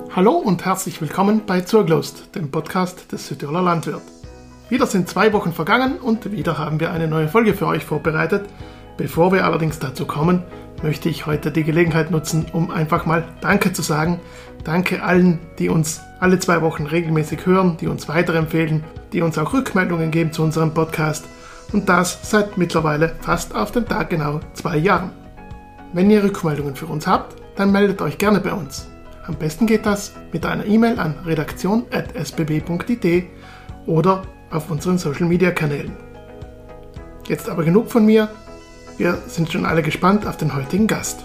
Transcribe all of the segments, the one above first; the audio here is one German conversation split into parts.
Hallo und herzlich willkommen bei Zurglost, dem Podcast des Südtiroler Landwirt. Wieder sind 2 Wochen vergangen und wieder haben wir eine neue Folge für euch vorbereitet. Bevor wir allerdings dazu kommen, möchte ich heute die Gelegenheit nutzen, um einfach mal Danke zu sagen. Danke allen, die uns alle 2 Wochen regelmäßig hören, die uns weiterempfehlen, die uns auch Rückmeldungen geben zu unserem Podcast. Und das seit mittlerweile fast auf den Tag genau 2 Jahren. Wenn ihr Rückmeldungen für uns habt, dann meldet euch gerne bei uns. Am besten geht das mit einer E-Mail an redaktion@sbb.it oder auf unseren Social Media Kanälen. Jetzt aber genug von mir. Wir sind schon alle gespannt auf den heutigen Gast.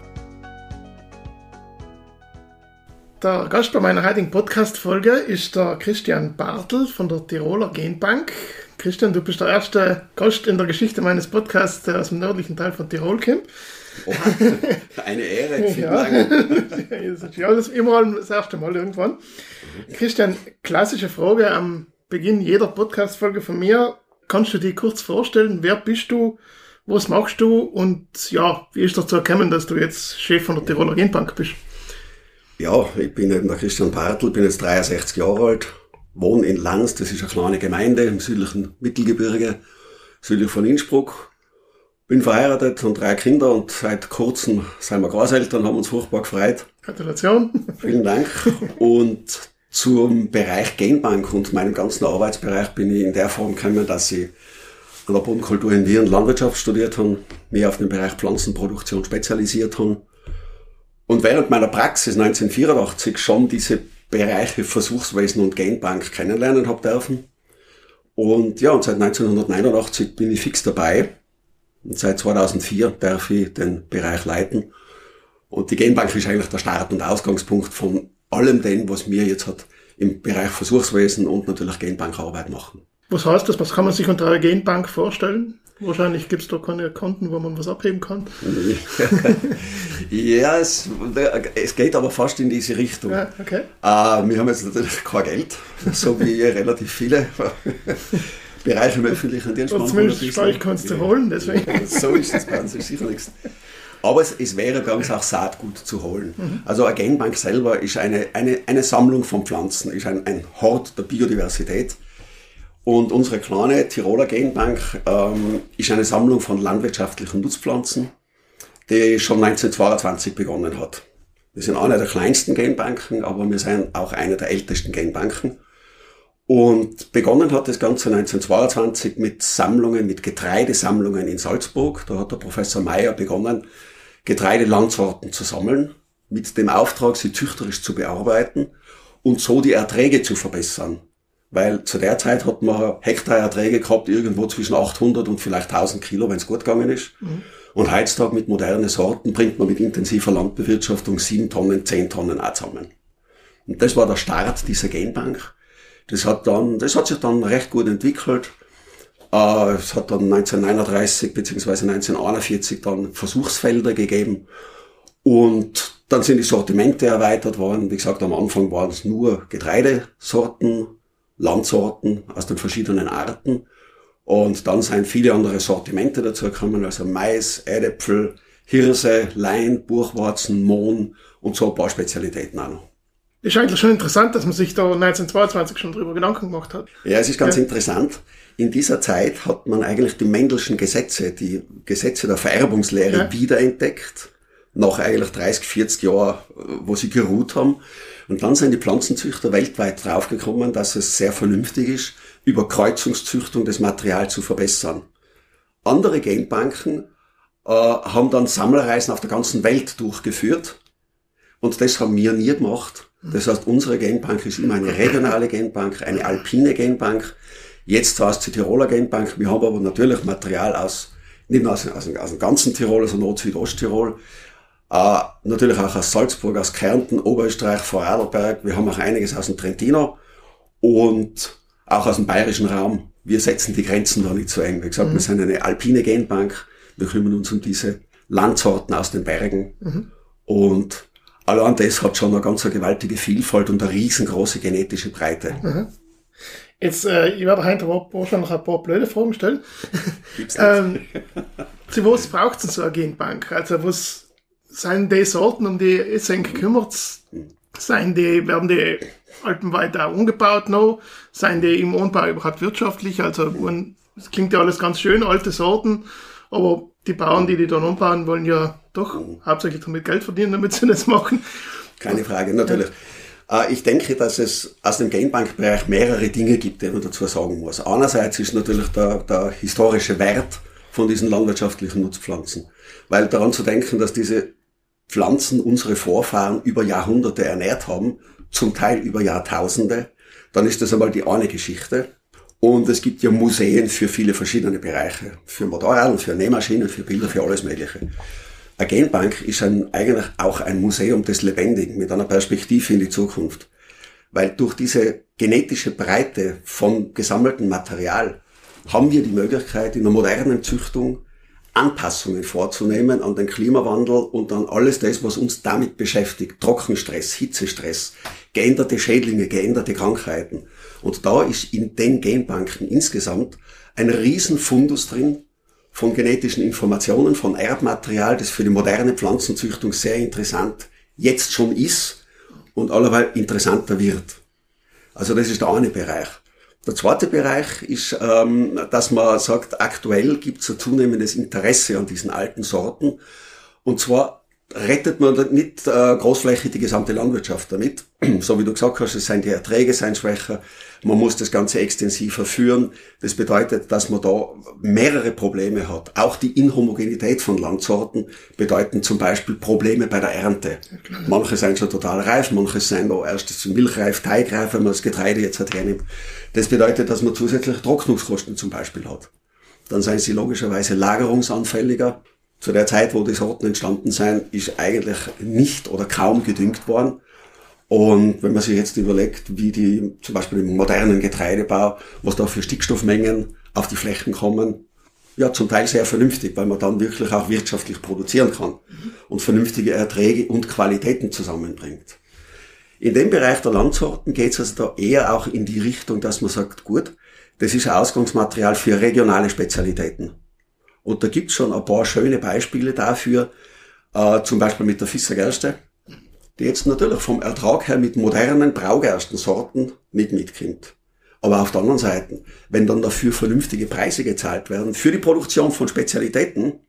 Der Gast bei meiner heutigen Podcast-Folge ist der Christian Bartel von der Tiroler Genbank. Christian, du bist der erste Gast in der Geschichte meines Podcasts, der aus dem nördlichen Teil von Tirol kommt. Oh, eine Ehre, vielen Dank. Ja, das ist immer das erste Mal irgendwann. Christian, klassische Frage am Beginn jeder Podcast-Folge von mir. Kannst du dich kurz vorstellen, wer bist du, was machst du und ja, wie ist dazu gekommen, dass du jetzt Chef von der Tiroler Genbank bist? Ja, ich bin eben der Christian Bartel, bin jetzt 63 Jahre alt, wohne in Lanz, das ist eine kleine Gemeinde im südlichen Mittelgebirge, südlich von Innsbruck. Bin verheiratet und 3 Kinder und seit kurzem sind wir Großeltern, haben uns furchtbar gefreut. Gratulation. Vielen Dank. Und zum Bereich Genbank und meinem ganzen Arbeitsbereich bin ich in der Form gekommen, dass ich an der Bodenkultur in Wien Landwirtschaft studiert habe, mich auf den Bereich Pflanzenproduktion spezialisiert habe und während meiner Praxis 1984 schon diese Bereiche Versuchswesen und Genbank kennenlernen habe dürfen. Und ja, und seit 1989 bin ich fix dabei. Und seit 2004 darf ich den Bereich leiten. Und die Genbank ist eigentlich der Start- und Ausgangspunkt von allem dem, was wir jetzt im Bereich Versuchswesen und natürlich Genbankarbeit machen. Was heißt das? Was kann man sich unter einer Genbank vorstellen? Wahrscheinlich gibt es da keine Konten, wo man was abheben kann. Ja, es geht aber fast in diese Richtung. Ja, okay. Wir haben jetzt natürlich kein Geld, so wie relativ viele Bereiche im öffentlichen Dienst. Und zumindest Steuer kannst du holen, deswegen. Ja, so ist das bei uns, ist sicher nichts. Aber es wäre bei uns auch Saatgut zu holen. Mhm. Also eine Genbank selber ist eine Sammlung von Pflanzen, ist ein Hort der Biodiversität. Und unsere kleine Tiroler Genbank ist eine Sammlung von landwirtschaftlichen Nutzpflanzen, die schon 1922 begonnen hat. Wir sind eine der kleinsten Genbanken, aber wir sind auch eine der ältesten Genbanken. Und begonnen hat das Ganze 1922 mit Sammlungen, mit Getreidesammlungen in Salzburg. Da hat der Professor Meyer begonnen, Getreidelandsorten zu sammeln, mit dem Auftrag, sie züchterisch zu bearbeiten und so die Erträge zu verbessern. Weil zu der Zeit hat man Hektarerträge gehabt, irgendwo zwischen 800 und vielleicht 1000 Kilo, wenn es gut gegangen ist. Mhm. Und heutzutage mit modernen Sorten bringt man mit intensiver Landbewirtschaftung 7 Tonnen, 10 Tonnen auch zusammen. Und das war der Start dieser Genbank. Das hat sich dann recht gut entwickelt. Es hat dann 1939 bzw. 1941 dann Versuchsfelder gegeben. Und dann sind die Sortimente erweitert worden. Wie gesagt, am Anfang waren es nur Getreidesorten, Landsorten aus den verschiedenen Arten. Und dann sind viele andere Sortimente dazu gekommen, also Mais, Erdäpfel, Hirse, Lein, Buchweizen, Mohn und so ein paar Spezialitäten auch noch. Ist eigentlich schon interessant, dass man sich da 1922 schon drüber Gedanken gemacht hat. Ja, es ist ganz interessant. In dieser Zeit hat man eigentlich die Mendelschen Gesetze, die Gesetze der Vererbungslehre wiederentdeckt. Nach eigentlich 30, 40 Jahren, wo sie geruht haben. Und dann sind die Pflanzenzüchter weltweit draufgekommen, dass es sehr vernünftig ist, über Kreuzungszüchtung das Material zu verbessern. Andere Genbanken haben dann Sammlerreisen auf der ganzen Welt durchgeführt. Und das haben wir nie gemacht. Das heißt, unsere Genbank ist immer eine regionale Genbank, eine alpine Genbank. Jetzt heißt sie Tiroler Genbank. Wir haben aber natürlich Material nicht nur aus dem ganzen Tirol, also Nord-Südosttirol, natürlich auch aus Salzburg, aus Kärnten, Oberösterreich, Vorarlberg. Wir haben auch einiges aus dem Trentino und auch aus dem bayerischen Raum. Wir setzen die Grenzen da nicht so eng. Wie gesagt, wir sind eine alpine Genbank. Wir kümmern uns um diese Landsorten aus den Bergen. Mhm. Und allein das hat schon eine ganz gewaltige Vielfalt und eine riesengroße genetische Breite. Mhm. Jetzt, ich werde heute wahrscheinlich ein paar blöde Fragen stellen. Gibt's nicht. Zu was braucht es so eine Genbank? Also was sind die Sorten, um die ihr euch kümmert? Werden die Alpen weiter umgebaut noch? Seien die im Anbau überhaupt wirtschaftlich? Also, es klingt ja alles ganz schön, alte Sorten, aber die Bauern, die dann anbauen, wollen ja doch hauptsächlich damit Geld verdienen, damit sie das machen. Keine Frage, natürlich. Ich denke, dass es aus dem Genbankbereich mehrere Dinge gibt, die man dazu sagen muss. Einerseits ist natürlich der historische Wert von diesen landwirtschaftlichen Nutzpflanzen. Weil daran zu denken, dass diese Pflanzen unsere Vorfahren über Jahrhunderte ernährt haben, zum Teil über Jahrtausende, dann ist das einmal die eine Geschichte. Und es gibt ja Museen für viele verschiedene Bereiche. Für Motorräder, für Nähmaschinen, für Bilder, für alles Mögliche. Eine Genbank ist eigentlich auch ein Museum des Lebendigen mit einer Perspektive in die Zukunft. Weil durch diese genetische Breite von gesammeltem Material haben wir die Möglichkeit, in der modernen Züchtung Anpassungen vorzunehmen an den Klimawandel und an alles das, was uns damit beschäftigt. Trockenstress, Hitzestress, geänderte Schädlinge, geänderte Krankheiten. Und da ist in den Genbanken insgesamt ein Riesenfundus drin, von genetischen Informationen, von Erbmaterial, das für die moderne Pflanzenzüchtung sehr interessant jetzt schon ist und alleweil interessanter wird. Also das ist der eine Bereich. Der zweite Bereich ist, dass man sagt, aktuell gibt es ein zunehmendes Interesse an diesen alten Sorten. Und zwar rettet man nicht großflächig die gesamte Landwirtschaft damit. So wie du gesagt hast, die Erträge seien schwächer, man muss das Ganze extensiver führen. Das bedeutet, dass man da mehrere Probleme hat. Auch die Inhomogenität von Landsorten bedeuten zum Beispiel Probleme bei der Ernte. Manche sind schon total reif, manche sind noch erst milchreif, teigreif, wenn man das Getreide jetzt hernimmt. Das bedeutet, dass man zusätzliche Trocknungskosten zum Beispiel hat. Dann sind sie logischerweise lagerungsanfälliger. Zu der Zeit, wo die Sorten entstanden sind, ist eigentlich nicht oder kaum gedüngt worden. Und wenn man sich jetzt überlegt, wie die zum Beispiel im modernen Getreidebau, was da für Stickstoffmengen auf die Flächen kommen, ja zum Teil sehr vernünftig, weil man dann wirklich auch wirtschaftlich produzieren kann und vernünftige Erträge und Qualitäten zusammenbringt. In dem Bereich der Landsorten geht es also da eher auch in die Richtung, dass man sagt, gut, das ist ein Ausgangsmaterial für regionale Spezialitäten. Und da gibt's schon ein paar schöne Beispiele dafür, zum Beispiel mit der Fisser-Gerste, die jetzt natürlich vom Ertrag her mit modernen Braugerstensorten nicht mitkommt. Aber auf der anderen Seite, wenn dann dafür vernünftige Preise gezahlt werden für die Produktion von Spezialitäten,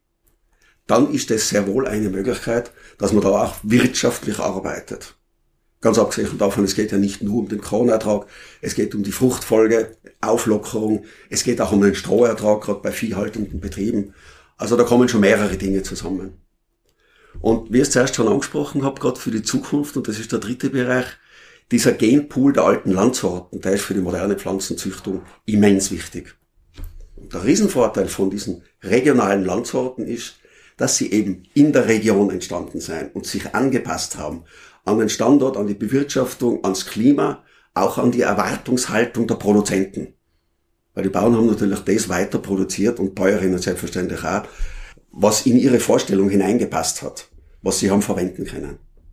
dann ist das sehr wohl eine Möglichkeit, dass man da auch wirtschaftlich arbeitet. Ganz abgesehen davon, es geht ja nicht nur um den Kornertrag, es geht um die Fruchtfolge, Auflockerung, es geht auch um den Strohertrag, gerade bei viehhaltenden Betrieben. Also da kommen schon mehrere Dinge zusammen. Und wie ich es zuerst schon angesprochen habe, gerade für die Zukunft, und das ist der dritte Bereich, dieser Genpool der alten Landsorten, der ist für die moderne Pflanzenzüchtung immens wichtig. Und der Riesenvorteil von diesen regionalen Landsorten ist, dass sie eben in der Region entstanden sind und sich angepasst haben an den Standort, an die Bewirtschaftung, ans Klima, auch an die Erwartungshaltung der Produzenten. Weil die Bauern haben natürlich das weiter produziert und Bäuerinnen selbstverständlich auch, was in ihre Vorstellung hineingepasst hat, was sie haben verwenden können.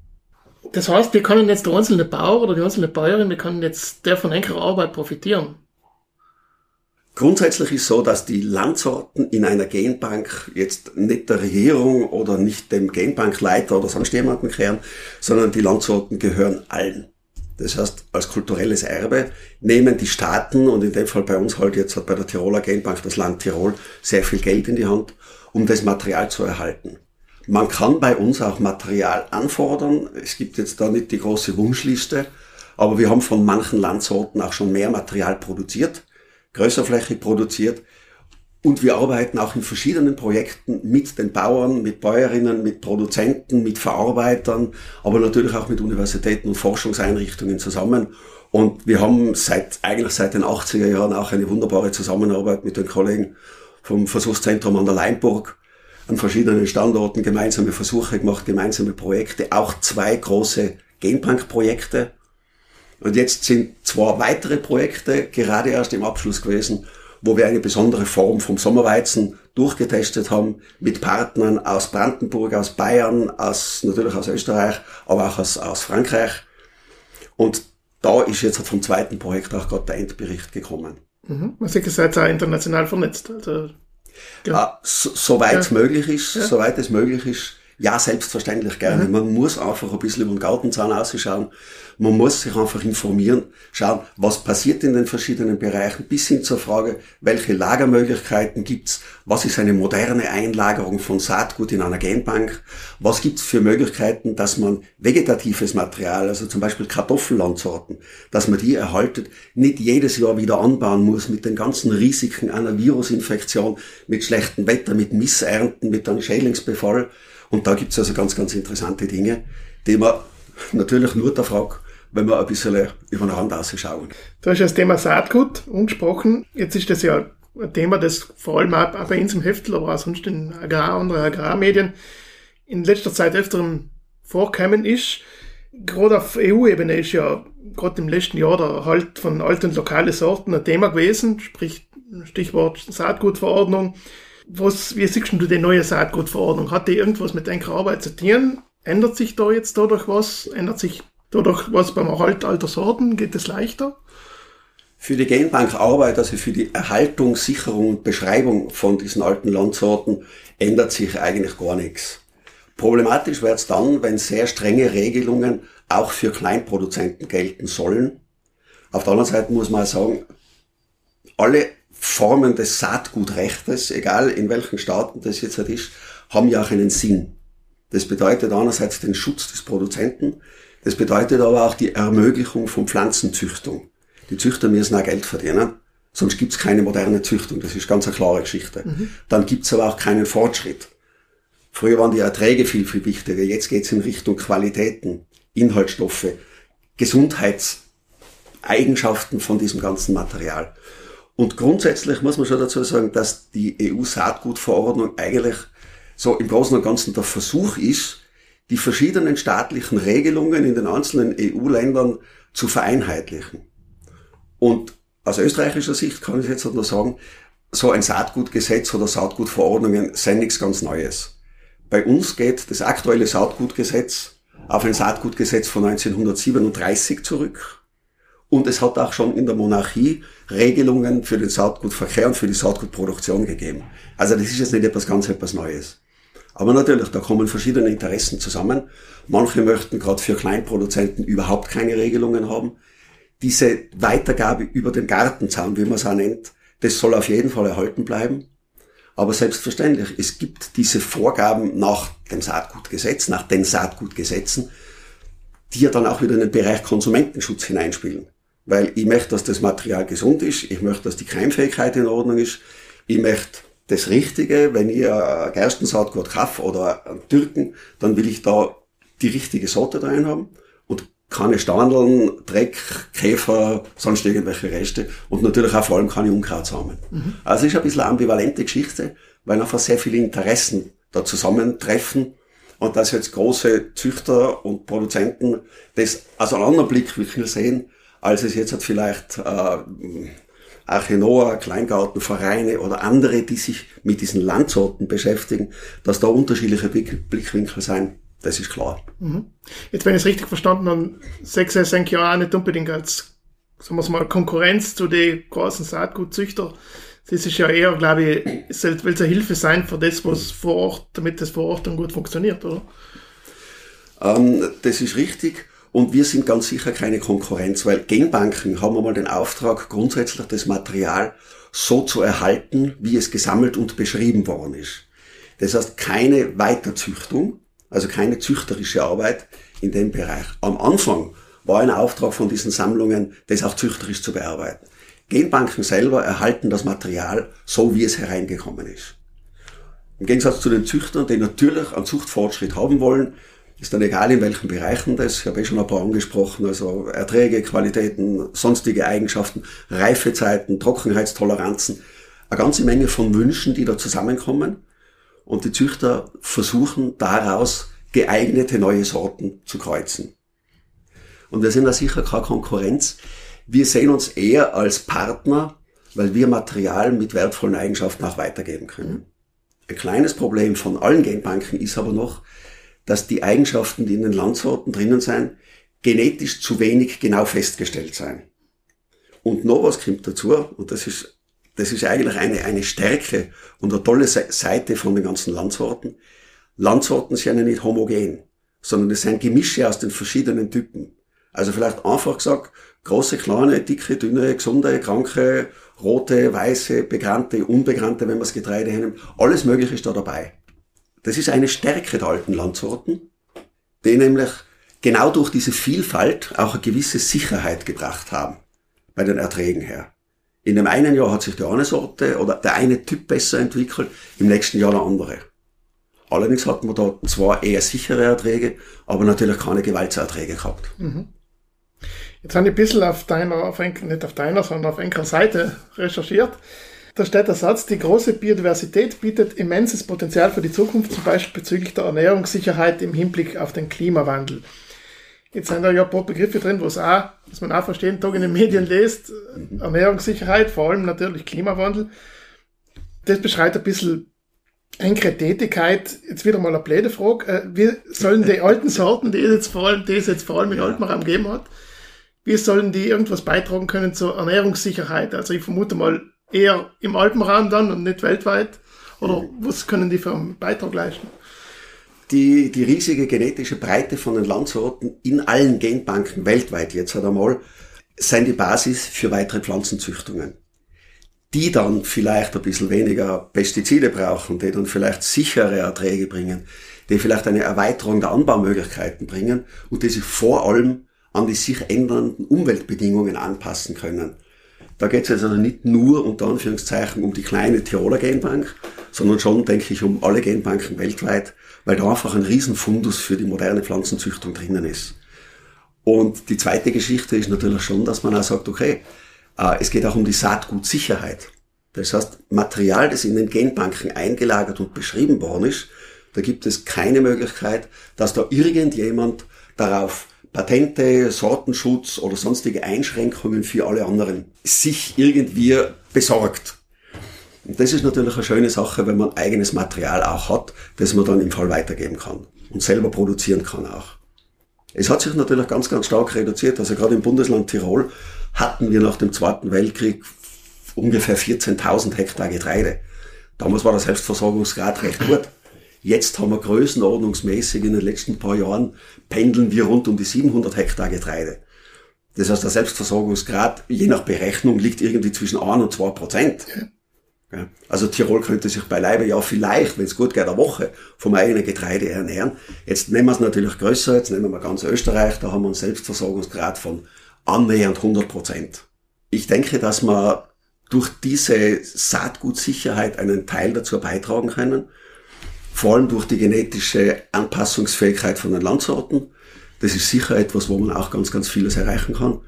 Das heißt, wir können jetzt der einzelne Bauer oder die einzelne Bäuerin, wir können jetzt der von engerer Arbeit profitieren. Grundsätzlich ist so, dass die Landsorten in einer Genbank jetzt nicht der Regierung oder nicht dem Genbankleiter oder sonst jemandem gehören, sondern die Landsorten gehören allen. Das heißt, als kulturelles Erbe nehmen die Staaten und in dem Fall bei uns halt jetzt bei der Tiroler Genbank das Land Tirol sehr viel Geld in die Hand, um das Material zu erhalten. Man kann bei uns auch Material anfordern. Es gibt jetzt da nicht die große Wunschliste, aber wir haben von manchen Landsorten auch schon mehr Material produziert, größerflächig produziert, und wir arbeiten auch in verschiedenen Projekten mit den Bauern, mit Bäuerinnen, mit Produzenten, mit Verarbeitern, aber natürlich auch mit Universitäten und Forschungseinrichtungen zusammen. Und wir haben seit den 80er Jahren auch eine wunderbare Zusammenarbeit mit den Kollegen vom Versuchszentrum an der Leimburg, an verschiedenen Standorten gemeinsame Versuche gemacht, gemeinsame Projekte, auch 2 große Genbank-Projekte. Und jetzt sind 2 weitere Projekte gerade erst im Abschluss gewesen, wo wir eine besondere Form vom Sommerweizen durchgetestet haben, mit Partnern aus Brandenburg, aus Bayern, natürlich aus Österreich, aber auch aus Frankreich. Und da ist jetzt vom zweiten Projekt auch gerade der Endbericht gekommen. Man sieht, ihr seid auch international vernetzt. Also, ja. Soweit es möglich ist, Ja, selbstverständlich gerne. Man muss einfach ein bisschen über den Gartenzaun ausschauen. Man muss sich einfach informieren, schauen, was passiert in den verschiedenen Bereichen, bis hin zur Frage, welche Lagermöglichkeiten gibt's, was ist eine moderne Einlagerung von Saatgut in einer Genbank, was gibt's für Möglichkeiten, dass man vegetatives Material, also zum Beispiel Kartoffellandsorten, dass man die erhaltet, nicht jedes Jahr wieder anbauen muss mit den ganzen Risiken einer Virusinfektion, mit schlechtem Wetter, mit Missernten, mit einem Schädlingsbefall. Und da gibt's also ganz, ganz interessante Dinge, die man natürlich nur da fragt, wenn wir ein bisschen über den Rand rausschauen. Du hast das Thema Saatgut angesprochen. Jetzt ist das ja ein Thema, das vor allem auch bei uns im Heftel, aber auch sonst in anderen Agrarmedien in letzter Zeit öfter vorgekommen ist. Gerade auf EU-Ebene ist ja gerade im letzten Jahr der Erhalt von alten lokalen Sorten ein Thema gewesen, sprich Stichwort Saatgutverordnung. Wie siehst du die neue Saatgutverordnung? Hat die irgendwas mit deiner Arbeit zu tun? Ändert sich da jetzt dadurch was? Ändert sich dadurch was beim Erhalt alter Sorten? Geht es leichter? Für die Genbankarbeit, also für die Erhaltung, Sicherung und Beschreibung von diesen alten Landsorten, ändert sich eigentlich gar nichts. Problematisch wird es dann, wenn sehr strenge Regelungen auch für Kleinproduzenten gelten sollen. Auf der anderen Seite muss man sagen, alle Formen des Saatgutrechtes, egal in welchen Staaten das jetzt halt ist, haben ja auch einen Sinn. Das bedeutet einerseits den Schutz des Produzenten, das bedeutet aber auch die Ermöglichung von Pflanzenzüchtung. Die Züchter müssen auch Geld verdienen, sonst gibt's keine moderne Züchtung, das ist ganz eine klare Geschichte. Dann gibt's aber auch keinen Fortschritt. Früher waren die Erträge viel, viel wichtiger, jetzt geht's in Richtung Qualitäten, Inhaltsstoffe, Gesundheitseigenschaften von diesem ganzen Material. Und grundsätzlich muss man schon dazu sagen, dass die EU-Saatgutverordnung eigentlich so im Großen und Ganzen der Versuch ist, die verschiedenen staatlichen Regelungen in den einzelnen EU-Ländern zu vereinheitlichen. Und aus österreichischer Sicht kann ich jetzt nur sagen, so ein Saatgutgesetz oder Saatgutverordnungen sind nichts ganz Neues. Bei uns geht das aktuelle Saatgutgesetz auf ein Saatgutgesetz von 1937 zurück. Und es hat auch schon in der Monarchie Regelungen für den Saatgutverkehr und für die Saatgutproduktion gegeben. Also das ist jetzt nicht etwas Neues. Aber natürlich, da kommen verschiedene Interessen zusammen. Manche möchten gerade für Kleinproduzenten überhaupt keine Regelungen haben. Diese Weitergabe über den Gartenzaun, wie man es auch nennt, das soll auf jeden Fall erhalten bleiben. Aber selbstverständlich, es gibt diese Vorgaben nach dem Saatgutgesetz, nach den Saatgutgesetzen, die ja dann auch wieder in den Bereich Konsumentenschutz hineinspielen. Weil ich möchte, dass das Material gesund ist, ich möchte, dass die Keimfähigkeit in Ordnung ist, ich möchte das Richtige, wenn ich ein Gerstensaatgut kaufe oder einen Türken, dann will ich da die richtige Sorte drin haben und keine Standeln, Dreck, Käfer, sonst irgendwelche Reste und natürlich auch vor allem keine Unkrautsamen. Also es ist ein bisschen eine ambivalente Geschichte, weil einfach sehr viele Interessen da zusammentreffen und dass jetzt große Züchter und Produzenten das aus einem anderen Blickwinkel sehen, als es jetzt hat vielleicht Archenoa, Kleingartenvereine oder andere, die sich mit diesen Landsorten beschäftigen, dass da unterschiedliche Blickwinkel sein, das ist klar. Jetzt, wenn ich es richtig verstanden habe, sehe ich ja auch nicht unbedingt als, sagen wir es mal, Konkurrenz zu den großen Saatgutzüchtern. Das ist ja eher, glaube ich, will es eine Hilfe sein für das, was vor Ort, damit das vor Ort dann gut funktioniert, oder? Das ist richtig. Und wir sind ganz sicher keine Konkurrenz, weil Genbanken haben einmal den Auftrag, grundsätzlich das Material so zu erhalten, wie es gesammelt und beschrieben worden ist. Das heißt, keine Weiterzüchtung, also keine züchterische Arbeit in dem Bereich. Am Anfang war ein Auftrag von diesen Sammlungen, das auch züchterisch zu bearbeiten. Genbanken selber erhalten das Material so, wie es hereingekommen ist. Im Gegensatz zu den Züchtern, die natürlich einen Zuchtfortschritt haben wollen, ist dann egal in welchen Bereichen das, ich habe schon ein paar angesprochen, also Erträge, Qualitäten, sonstige Eigenschaften, Reifezeiten, Trockenheitstoleranzen, eine ganze Menge von Wünschen, die da zusammenkommen und die Züchter versuchen daraus geeignete neue Sorten zu kreuzen. Und wir sind da sicher keine Konkurrenz, wir sehen uns eher als Partner, weil wir Material mit wertvollen Eigenschaften auch weitergeben können. Ein kleines Problem von allen Genbanken ist aber noch, dass die Eigenschaften, die in den Landsorten drinnen sind, genetisch zu wenig genau festgestellt sind. Und noch was kommt dazu, und das ist eigentlich eine Stärke und eine tolle Seite von den ganzen Landsorten. Landsorten sind ja nicht homogen, sondern es sind Gemische aus den verschiedenen Typen. Also vielleicht einfach gesagt, große, kleine, dicke, dünne, gesunde, kranke, rote, weiße, begrannte, unbegrannte, wenn man das Getreide hernimmt. Alles Mögliche ist da dabei. Das ist eine Stärke der alten Landsorten, die nämlich genau durch diese Vielfalt auch eine gewisse Sicherheit gebracht haben bei den Erträgen her. In dem einen Jahr hat sich die eine Sorte oder der eine Typ besser entwickelt, im nächsten Jahr der andere. Allerdings hat man da zwar eher sichere Erträge, aber natürlich keine Gewaltserträge gehabt. Jetzt habe ich ein bisschen sondern auf enkerer Seite recherchiert. Da steht der Satz, die große Biodiversität bietet immenses Potenzial für die Zukunft, zum Beispiel bezüglich der Ernährungssicherheit im Hinblick auf den Klimawandel. Jetzt sind da ja ein paar Begriffe drin, was man auch verstehen, Tag in den Medien liest. Ernährungssicherheit, vor allem natürlich Klimawandel. Das beschreibt ein bisschen engere Tätigkeit. Jetzt wieder mal eine blöde Frage. Wie sollen die alten Sorten, die es jetzt vor allem in Alpenraum gegeben hat, wie sollen die irgendwas beitragen können zur Ernährungssicherheit? Also ich vermute mal eher im Alpenraum dann und nicht weltweit. Oder was können die für einen Beitrag leisten? Die riesige genetische Breite von den Landsorten in allen Genbanken weltweit jetzt einmal sind die Basis für weitere Pflanzenzüchtungen. Die dann vielleicht ein bisschen weniger Pestizide brauchen, die dann vielleicht sichere Erträge bringen, die vielleicht eine Erweiterung der Anbaumöglichkeiten bringen und die sich vor allem an die sich ändernden Umweltbedingungen anpassen können. Da geht es also nicht nur unter Anführungszeichen um die kleine Tiroler Genbank, sondern schon, denke ich, um alle Genbanken weltweit, weil da einfach ein Riesenfundus für die moderne Pflanzenzüchtung drinnen ist. Und die zweite Geschichte ist natürlich schon, dass man auch sagt, okay, es geht auch um die Saatgutsicherheit. Das heißt, Material, das in den Genbanken eingelagert und beschrieben worden ist, da gibt es keine Möglichkeit, dass da irgendjemand darauf Patente, Sortenschutz oder sonstige Einschränkungen für alle anderen sich irgendwie besorgt. Und das ist natürlich eine schöne Sache, wenn man eigenes Material auch hat, das man dann im Fall weitergeben kann und selber produzieren kann auch. Es hat sich natürlich ganz, ganz stark reduziert. Also gerade im Bundesland Tirol hatten wir nach dem Zweiten Weltkrieg ungefähr 14.000 Hektar Getreide. Damals war der Selbstversorgungsgrad recht gut. Jetzt haben wir größenordnungsmäßig in den letzten paar Jahren pendeln wir rund um die 700 Hektar Getreide. Das heißt, der Selbstversorgungsgrad, je nach Berechnung, liegt irgendwie zwischen 1 und 2%. Ja. Also Tirol könnte sich beileibe ja vielleicht, wenn es gut geht, eine Woche vom eigenen Getreide ernähren. Jetzt nehmen wir es natürlich größer, jetzt nehmen wir ganz Österreich, da haben wir einen Selbstversorgungsgrad von annähernd 100%. Ich denke, dass wir durch diese Saatgutsicherheit einen Teil dazu beitragen können, vor allem durch die genetische Anpassungsfähigkeit von den Landsorten. Das ist sicher etwas, wo man auch ganz, ganz vieles erreichen kann.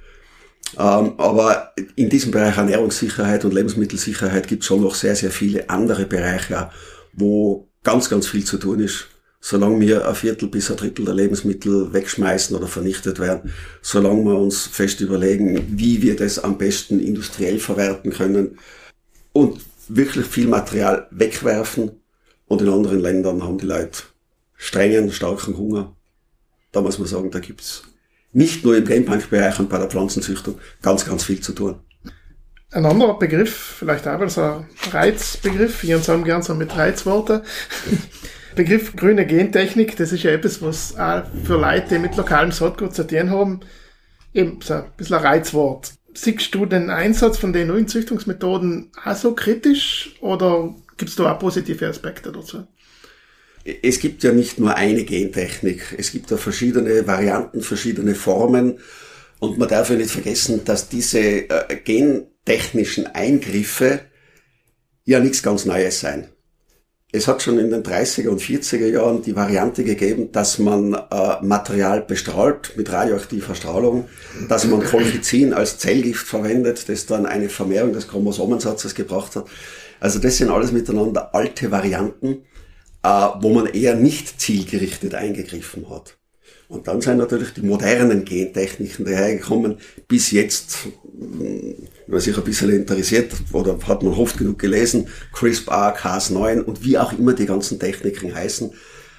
Aber in diesem Bereich Ernährungssicherheit und Lebensmittelsicherheit gibt es schon noch sehr, sehr viele andere Bereiche, wo ganz, ganz viel zu tun ist. Solange wir 1/4 bis 1/3 der Lebensmittel wegschmeißen oder vernichtet werden, solange wir uns fest überlegen, wie wir das am besten industriell verwerten können und wirklich viel Material wegwerfen. Und in anderen Ländern haben die Leute strengen, starken Hunger. Da muss man sagen, da gibt's nicht nur im Genbankbereich und bei der Pflanzenzüchtung ganz, ganz viel zu tun. Ein anderer Begriff, vielleicht auch so ein Reizbegriff, wir sagen gerne so mit Reizworten. Begriff grüne Gentechnik, das ist ja etwas, was auch für Leute, die mit lokalem Saatgut zu tun haben, eben so ein bisschen ein Reizwort. Siehst du den Einsatz von den neuen Züchtungsmethoden auch so kritisch oder gibt es da auch positive Aspekte dazu? Es gibt ja nicht nur eine Gentechnik. Es gibt ja verschiedene Varianten, verschiedene Formen. Und man darf ja nicht vergessen, dass diese gentechnischen Eingriffe ja nichts ganz Neues sein. Es hat schon in den 30er und 40er Jahren die Variante gegeben, dass man Material bestrahlt mit radioaktiver Strahlung, dass man Colchicin als Zellgift verwendet, das dann eine Vermehrung des Chromosomensatzes gebracht hat. Also das sind alles miteinander alte Varianten, wo man eher nicht zielgerichtet eingegriffen hat. Und dann sind natürlich die modernen Gentechniken dahergekommen, bis jetzt, wer sich ein bisschen interessiert, oder hat man oft genug gelesen, CRISPR, Cas9 und wie auch immer die ganzen Techniken heißen,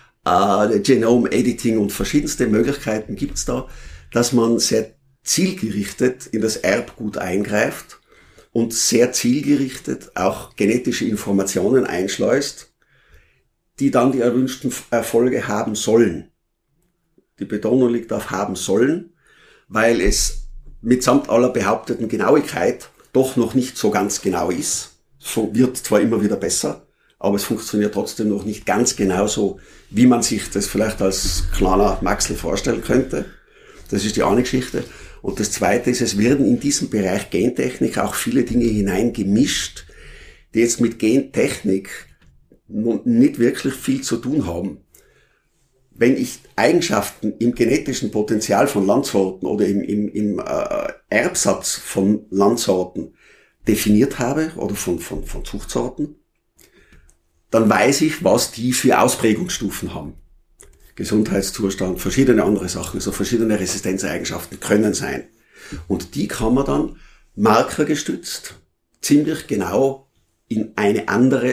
Genome Editing und verschiedenste Möglichkeiten gibt's da, dass man sehr zielgerichtet in das Erbgut eingreift und sehr zielgerichtet auch genetische Informationen einschleust, die dann die erwünschten Erfolge haben sollen. Die Betonung liegt auf haben sollen, weil es mitsamt aller behaupteten Genauigkeit doch noch nicht so ganz genau ist. Es wird zwar immer wieder besser, aber es funktioniert trotzdem noch nicht ganz genauso, wie man sich das vielleicht als kleiner Maxel vorstellen könnte. Das ist die eine Geschichte. Und das zweite ist, es werden in diesem Bereich Gentechnik auch viele Dinge hineingemischt, die jetzt mit Gentechnik nicht wirklich viel zu tun haben. Wenn ich Eigenschaften im genetischen Potenzial von Landsorten oder im Erbsatz von Landsorten definiert habe oder von Zuchtsorten, dann weiß ich, was die für Ausprägungsstufen haben. Gesundheitszustand, verschiedene andere Sachen, also verschiedene Resistenzeigenschaften können sein. Und die kann man dann markergestützt ziemlich genau in eine andere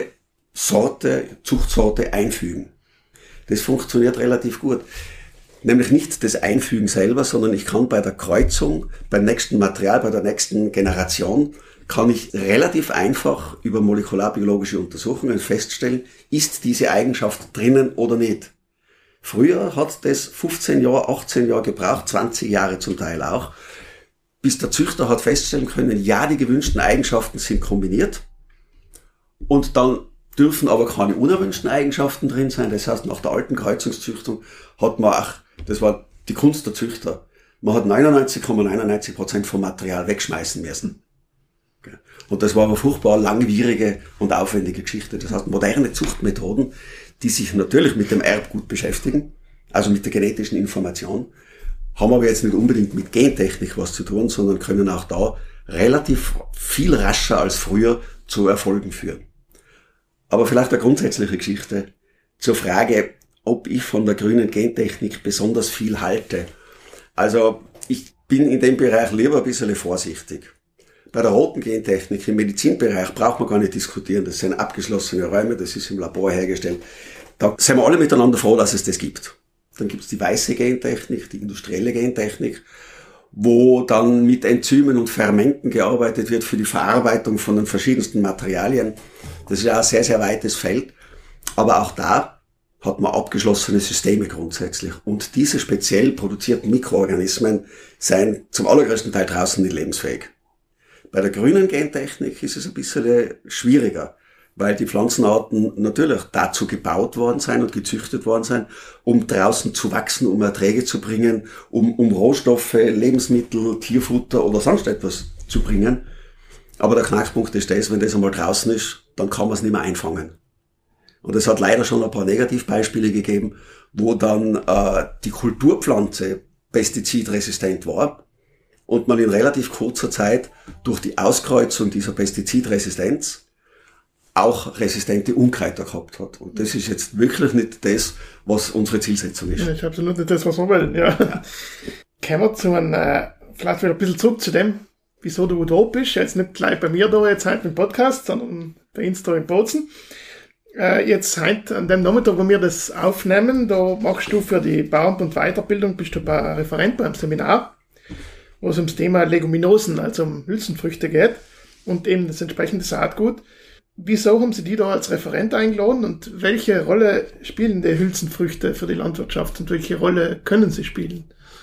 Zuchtsorte einfügen. Das funktioniert relativ gut. Nämlich nicht das Einfügen selber, sondern ich kann bei der Kreuzung, beim nächsten Material, bei der nächsten Generation, kann ich relativ einfach über molekularbiologische Untersuchungen feststellen, ist diese Eigenschaft drinnen oder nicht. Früher hat das 15 Jahre, 18 Jahre gebraucht, 20 Jahre zum Teil auch, bis der Züchter hat feststellen können, ja, die gewünschten Eigenschaften sind kombiniert und dann dürfen aber keine unerwünschten Eigenschaften drin sein. Das heißt, nach der alten Kreuzungszüchtung hat man auch, das war die Kunst der Züchter, man hat 99,99% vom Material wegschmeißen müssen. Und das war eine furchtbar langwierige und aufwendige Geschichte. Das heißt, moderne Zuchtmethoden, die sich natürlich mit dem Erbgut beschäftigen, also mit der genetischen Information, haben aber jetzt nicht unbedingt mit Gentechnik was zu tun, sondern können auch da relativ viel rascher als früher zu Erfolgen führen. Aber vielleicht eine grundsätzliche Geschichte zur Frage, ob ich von der grünen Gentechnik besonders viel halte. Also ich bin in dem Bereich lieber ein bisschen vorsichtig. Bei der roten Gentechnik im Medizinbereich braucht man gar nicht diskutieren. Das sind abgeschlossene Räume, das ist im Labor hergestellt. Da sind wir alle miteinander froh, dass es das gibt. Dann gibt es die weiße Gentechnik, die industrielle Gentechnik, wo dann mit Enzymen und Fermenten gearbeitet wird für die Verarbeitung von den verschiedensten Materialien. Das ist ja ein sehr, sehr weites Feld. Aber auch da hat man abgeschlossene Systeme grundsätzlich. Und diese speziell produzierten Mikroorganismen seien zum allergrößten Teil draußen nicht lebensfähig. Bei der grünen Gentechnik ist es ein bisschen schwieriger, weil die Pflanzenarten natürlich dazu gebaut worden sein und gezüchtet worden sein, um draußen zu wachsen, um Erträge zu bringen, um Rohstoffe, Lebensmittel, Tierfutter oder sonst etwas zu bringen. Aber der Knackpunkt ist das, wenn das einmal draußen ist, dann kann man es nicht mehr einfangen. Und es hat leider schon ein paar Negativbeispiele gegeben, wo dann die Kulturpflanze pestizidresistent war und man in relativ kurzer Zeit durch die Auskreuzung dieser Pestizidresistenz auch resistente Unkräuter gehabt hat. Und das ist jetzt wirklich nicht das, was unsere Zielsetzung ist. Ja, das ist absolut nicht das, was wir wollen, ja. Kommen wir zu vielleicht wieder ein bisschen zurück zu dem, wieso du da bist. Jetzt nicht gleich bei mir da jetzt heute im Podcast, sondern bei uns da in Bozen. Jetzt heute an dem Nachmittag, wo wir das aufnehmen, da machst du für die Bauern- und Weiterbildung, bist du bei Referent beim Seminar, wo es ums Thema Leguminosen, also um Hülsenfrüchte geht und eben das entsprechende Saatgut. Wieso haben Sie die da als Referent eingeladen und welche Rolle spielen die Hülsenfrüchte für die Landwirtschaft und welche Rolle können sie spielen?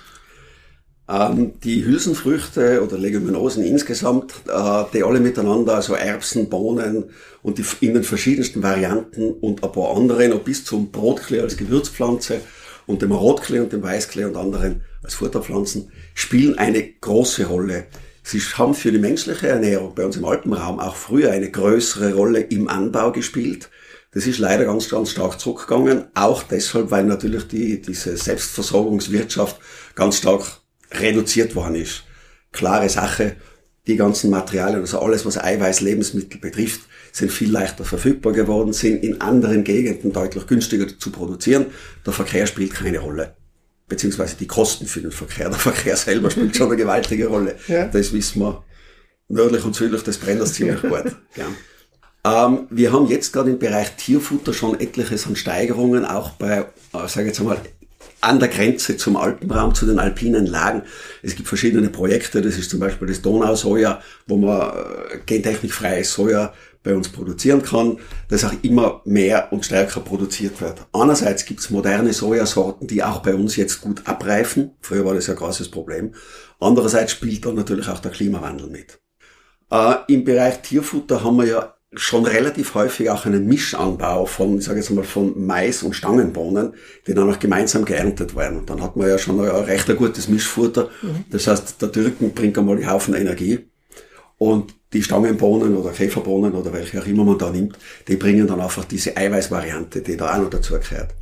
Die Hülsenfrüchte oder Leguminosen insgesamt, die alle miteinander, also Erbsen, Bohnen und in den verschiedensten Varianten und ein paar andere, noch bis zum Brotklee als Gewürzpflanze und dem Rotklee und dem Weißklee und anderen als Futterpflanzen, spielen eine große Rolle. Sie haben für die menschliche Ernährung bei uns im Alpenraum auch früher eine größere Rolle im Anbau gespielt. Das ist leider ganz, ganz stark zurückgegangen, auch deshalb, weil natürlich diese Selbstversorgungswirtschaft ganz stark reduziert worden ist. Klare Sache, die ganzen Materialien, also alles, was Eiweiß, Lebensmittel betrifft, sind viel leichter verfügbar geworden, sind in anderen Gegenden deutlich günstiger zu produzieren. Der Verkehr spielt keine Rolle. Beziehungsweise die Kosten für den Verkehr. Der Verkehr selber spielt schon eine gewaltige Rolle. Ja. Das wissen wir nördlich und südlich des Brenners ziemlich gut. Ja. Wir haben jetzt gerade im Bereich Tierfutter schon etliches an Steigerungen, auch bei, sage ich jetzt einmal, an der Grenze zum Alpenraum, zu den alpinen Lagen. Es gibt verschiedene Projekte, das ist zum Beispiel das Donausoja, wo man gentechnikfreies Soja bei uns produzieren kann, das auch immer mehr und stärker produziert wird. Einerseits gibt es moderne Sojasorten, die auch bei uns jetzt gut abreifen. Früher war das ein großes Problem. Andererseits spielt da natürlich auch der Klimawandel mit. Im Bereich Tierfutter haben wir ja schon relativ häufig auch einen Mischanbau von, ich sage jetzt mal, von Mais und Stangenbohnen, die dann auch gemeinsam geerntet werden. Und dann hat man ja schon ein recht gutes Mischfutter. Das heißt, der Türken bringt einmal die Haufen Energie. Und die Stangenbohnen oder Käferbohnen oder welche auch immer man da nimmt, die bringen dann einfach diese Eiweißvariante, die da auch noch dazu gehört.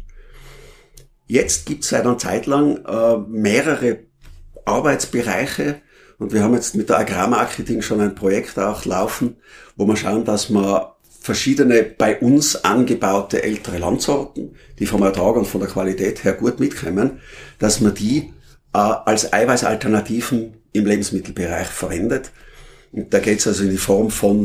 Jetzt gibt es seit einer Zeit lang mehrere Arbeitsbereiche und wir haben jetzt mit der Agrarmarketing schon ein Projekt auch laufen, wo wir schauen, dass wir verschiedene bei uns angebaute ältere Landsorten, die vom Ertrag und von der Qualität her gut mitkommen, dass man die als Eiweißalternativen im Lebensmittelbereich verwendet. Und da geht es also in die Form von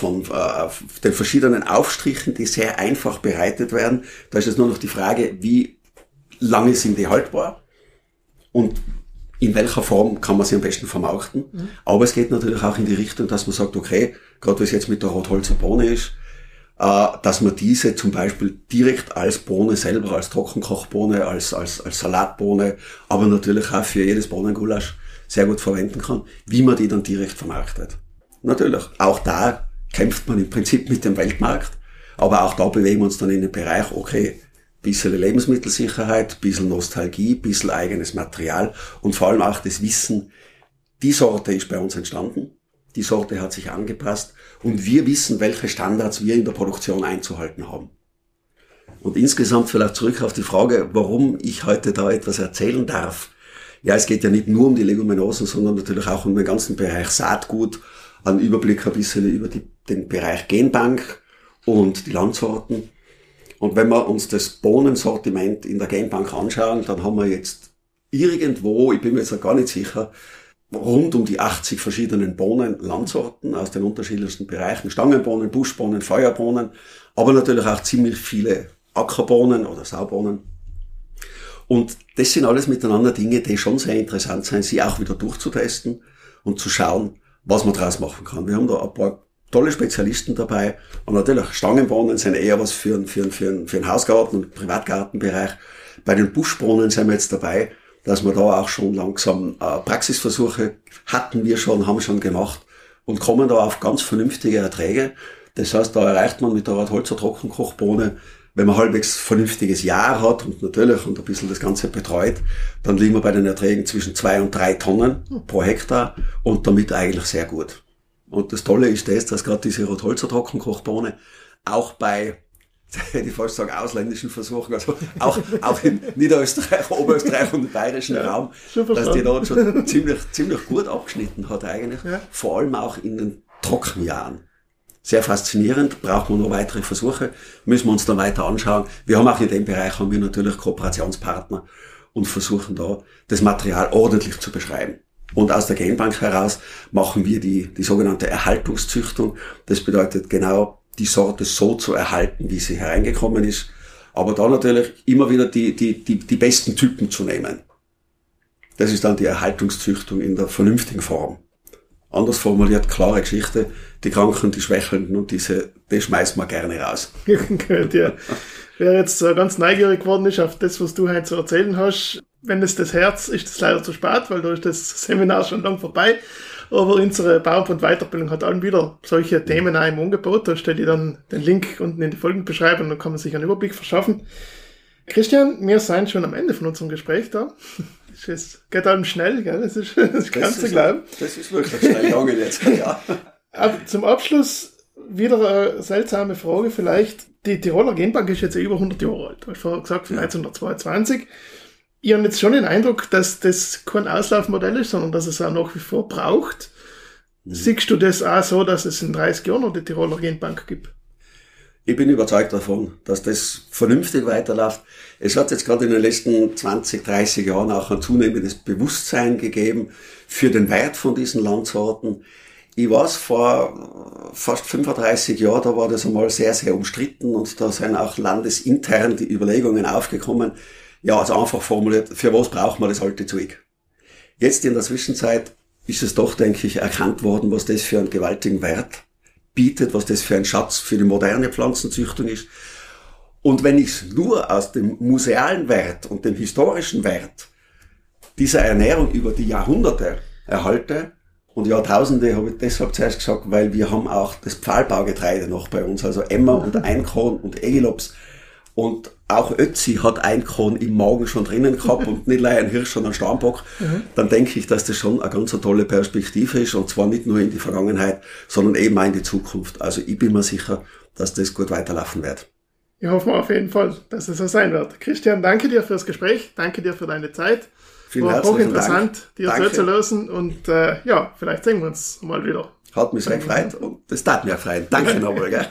den verschiedenen Aufstrichen, die sehr einfach bereitet werden. Da ist jetzt nur noch die Frage, wie lange sind die haltbar und in welcher Form kann man sie am besten vermarkten. Aber es geht natürlich auch in die Richtung, dass man sagt, okay, gerade wie es jetzt mit der Rotholzer Bohne ist, dass man diese zum Beispiel direkt als Bohne selber, als Trockenkochbohne, als Salatbohne, aber natürlich auch für jedes Bohnengulasch sehr gut verwenden kann, wie man die dann direkt vermarktet. Natürlich, auch da kämpft man im Prinzip mit dem Weltmarkt, aber auch da bewegen wir uns dann in den Bereich, okay, bisschen Lebensmittelsicherheit, bisschen Nostalgie, bisschen eigenes Material und vor allem auch das Wissen, die Sorte ist bei uns entstanden, die Sorte hat sich angepasst und wir wissen, welche Standards wir in der Produktion einzuhalten haben. Und insgesamt vielleicht zurück auf die Frage, warum ich heute da etwas erzählen darf. Ja, es geht ja nicht nur um die Leguminosen, sondern natürlich auch um den ganzen Bereich Saatgut, einen Überblick ein bisschen über den Bereich Genbank und die Landsorten. Und wenn wir uns das Bohnensortiment in der Genbank anschauen, dann haben wir jetzt irgendwo, ich bin mir jetzt gar nicht sicher, rund um die 80 verschiedenen Bohnen-Landsorten aus den unterschiedlichsten Bereichen. Stangenbohnen, Buschbohnen, Feuerbohnen, aber natürlich auch ziemlich viele Ackerbohnen oder Saubohnen. Und das sind alles miteinander Dinge, die schon sehr interessant sind, sie auch wieder durchzutesten und zu schauen, was man daraus machen kann. Wir haben da ein paar tolle Spezialisten dabei. Und natürlich, Stangenbohnen sind eher was für einen Hausgarten- und Privatgartenbereich. Bei den Buschbohnen sind wir jetzt dabei, dass wir da auch schon langsam Praxisversuche haben wir schon gemacht und kommen da auf ganz vernünftige Erträge. Das heißt, da erreicht man mit der Rotholzer Trockenkochbohne, wenn man halbwegs vernünftiges Jahr hat und natürlich und ein bisschen das Ganze betreut, dann liegen wir bei den Erträgen zwischen 2 und 3 Tonnen pro Hektar und damit eigentlich sehr gut. Und das Tolle ist das, dass gerade diese Rotholzer Trockenkochbohne auch bei, hätte ich fast sagen, ausländischen Versuchen, also auch in Niederösterreich, Oberösterreich und im bayerischen Raum, dass die dort schon ziemlich gut abgeschnitten hat eigentlich, ja. Vor allem auch in den Trockenjahren. Sehr faszinierend, brauchen wir noch weitere Versuche, müssen wir uns dann weiter anschauen. Wir haben auch in dem Bereich haben wir natürlich Kooperationspartner und versuchen da das Material ordentlich zu beschreiben. Und aus der Genbank heraus machen wir die sogenannte Erhaltungszüchtung. Das bedeutet genau, die Sorte so zu erhalten, wie sie hereingekommen ist. Aber da natürlich immer wieder die besten Typen zu nehmen. Das ist dann die Erhaltungszüchtung in der vernünftigen Form. Anders formuliert, klare Geschichte, die Kranken, die Schwächelnden und die schmeißen wir gerne raus. Gut, ja. Wer jetzt ganz neugierig geworden ist auf das, was du heute zu erzählen hast, wenn es das Herz ist, das leider zu spät, weil da ist das Seminar schon lang vorbei. Aber unsere Bauernbund Weiterbildung hat dann wieder solche Themen auch im Angebot. Da stelle ich dann den Link unten in die Folgenbeschreibung, dann kann man sich einen Überblick verschaffen. Christian, wir sind schon am Ende von unserem Gespräch da. Es geht allem schnell, gell? Das kannst du glauben. Das ist wirklich schnell gegangen jetzt, ja. Aber zum Abschluss wieder eine seltsame Frage vielleicht. Die Tiroler Genbank ist jetzt über 100 Jahre alt. Du hast vorher gesagt, von 1922. Ich habe jetzt schon den Eindruck, dass das kein Auslaufmodell ist, sondern dass es auch nach wie vor braucht. Siehst du das auch so, dass es in 30 Jahren noch die Tiroler Genbank gibt? Ich bin überzeugt davon, dass das vernünftig weiterläuft. Es hat jetzt gerade in den letzten 20, 30 Jahren auch ein zunehmendes Bewusstsein gegeben für den Wert von diesen Landsorten. Ich weiß, vor fast 35 Jahren, da war das einmal sehr, sehr umstritten und da sind auch landesintern die Überlegungen aufgekommen, Ja, also einfach formuliert, für was braucht man das alte Zeug? Jetzt in der Zwischenzeit ist es doch, denke ich, erkannt worden, was das für einen gewaltigen Wert bietet, was das für ein Schatz für die moderne Pflanzenzüchtung ist. Und wenn ich es nur aus dem musealen Wert und dem historischen Wert dieser Ernährung über die Jahrhunderte erhalte, und Jahrtausende habe ich deshalb zuerst gesagt, weil wir haben auch das Pfahlbaugetreide noch bei uns, also Emmer und Einkorn und Egilops. Und auch Ötzi hat Einkorn im Magen schon drinnen gehabt und nicht nur ein Hirsch, sondern ein Steinbock. Dann denke ich, dass das schon eine ganz tolle Perspektive ist, und zwar nicht nur in die Vergangenheit, sondern eben auch in die Zukunft. Also ich bin mir sicher, dass das gut weiterlaufen wird. Ich hoffe auf jeden Fall, dass es so sein wird. Christian, danke dir fürs Gespräch, danke dir für deine Zeit. Vielen War herzlichen hochinteressant, dir Dank. so zu lösen, und vielleicht sehen wir uns mal wieder. Hat mich sehr gefreut und das tat mir freuen. Danke nochmal, gell?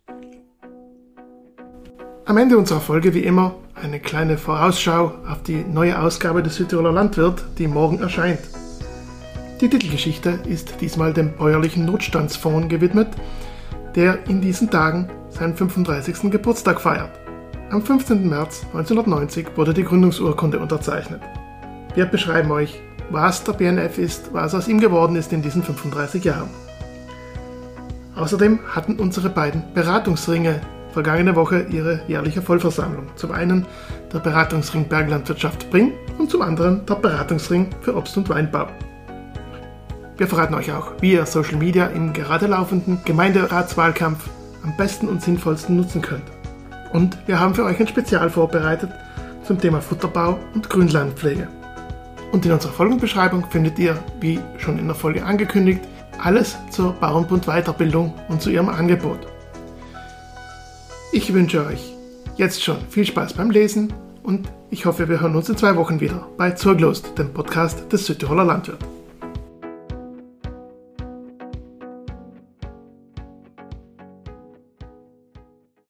Am Ende unserer Folge wie immer eine kleine Vorausschau auf die neue Ausgabe des Südtiroler Landwirt, die morgen erscheint. Die Titelgeschichte ist diesmal dem bäuerlichen Notstandsfonds gewidmet, der in diesen Tagen seinen 35. Geburtstag feiert. Am 15. März 1990 wurde die Gründungsurkunde unterzeichnet. Wir beschreiben euch, was der BNF ist, was aus ihm geworden ist in diesen 35 Jahren. Außerdem hatten unsere beiden Beratungsringe vergangene Woche ihre jährliche Vollversammlung. Zum einen der Beratungsring Berglandwirtschaft Bring und zum anderen der Beratungsring für Obst- und Weinbau. Wir verraten euch auch, wie ihr Social Media im gerade laufenden Gemeinderatswahlkampf am besten und sinnvollsten nutzen könnt. Und wir haben für euch ein Spezial vorbereitet zum Thema Futterbau und Grünlandpflege. Und in unserer Folgenbeschreibung findet ihr, wie schon in der Folge angekündigt, alles zur Bauernbund Weiterbildung und zu ihrem Angebot. Ich wünsche euch jetzt schon viel Spaß beim Lesen und ich hoffe, wir hören uns in 2 Wochen wieder bei Zurglost, dem Podcast des Südtiroler Landwirt.